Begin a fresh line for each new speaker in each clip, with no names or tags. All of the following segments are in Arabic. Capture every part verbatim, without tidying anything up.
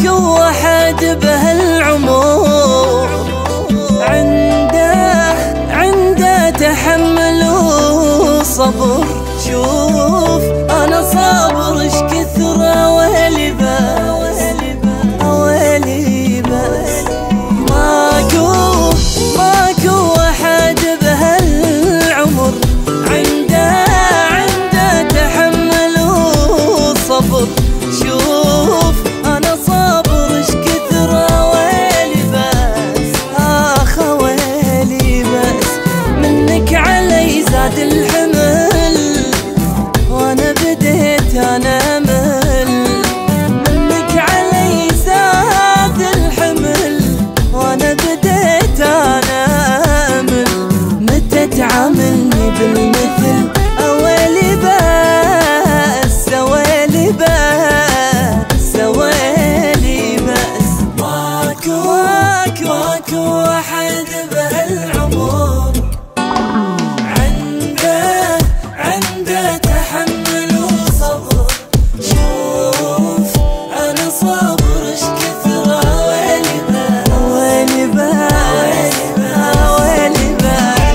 ماكو واحد بهالعمر عنده عنده تحمل وصبر. شوف انا صابر ايش كثر ويلي بس ويلي بس. ماكو ماكو واحد بهالعمر عنده عنده تحمل وصبر. شوف انا صابر ايش كثر ويلي بس اخ ويلي بس. منك علي زاد الحمل وانا بديت انا امل. منك علي زاد الحمل وانا بديت انا امل. متى تعاملني بالمثل اويلي بس اويلي بس اويلي بس. ماكو ماكو ماكو واحد بهالعمر عنده عنده تحمل وصبر. شوف انا صابر ايش كثر ويلي بس ويلي بس ويلي بس.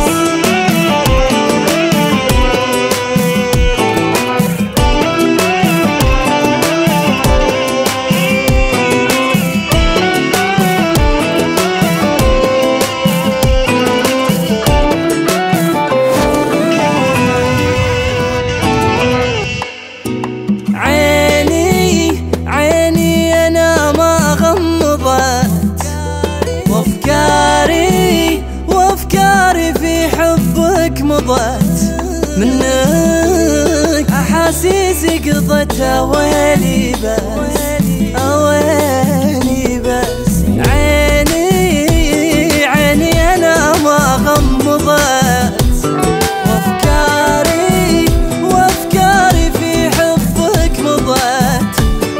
عيني عيني انا ما غمضت وافكاري وافكاري في حبك مضت. منك احاسيسي قضت ويلي بس ويلي بس. عيني عيني انا ما غمضت وافكاري وافكاري في حبك مضت.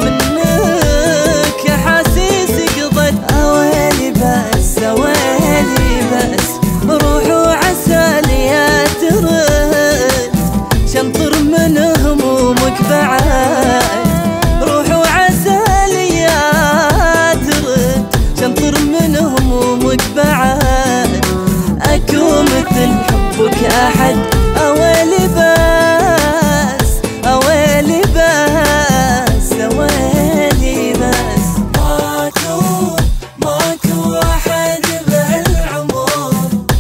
منك احاسيسي قضت اويلي بس اويلي بس. روح وعسى لي ترد شنطر من همومك بعد. روح وعسى لي ترد شنطر من همومك بعد. اكو مثل حبك احد اويلي بس اويلي بس اويلي بس. ماكو ماكو واحد بهالعمر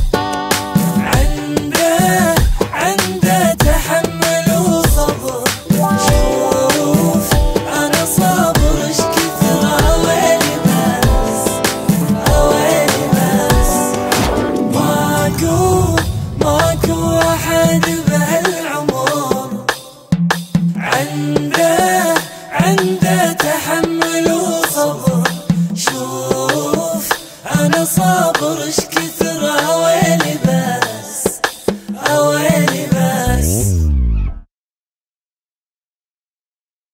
عنده عنده تحمل وصبر. شوف انا صابر ايش كثر ويلي بس ويلي بس. ماكو ماكو واحد بهالعمر عنده عنده تحمل وصبر.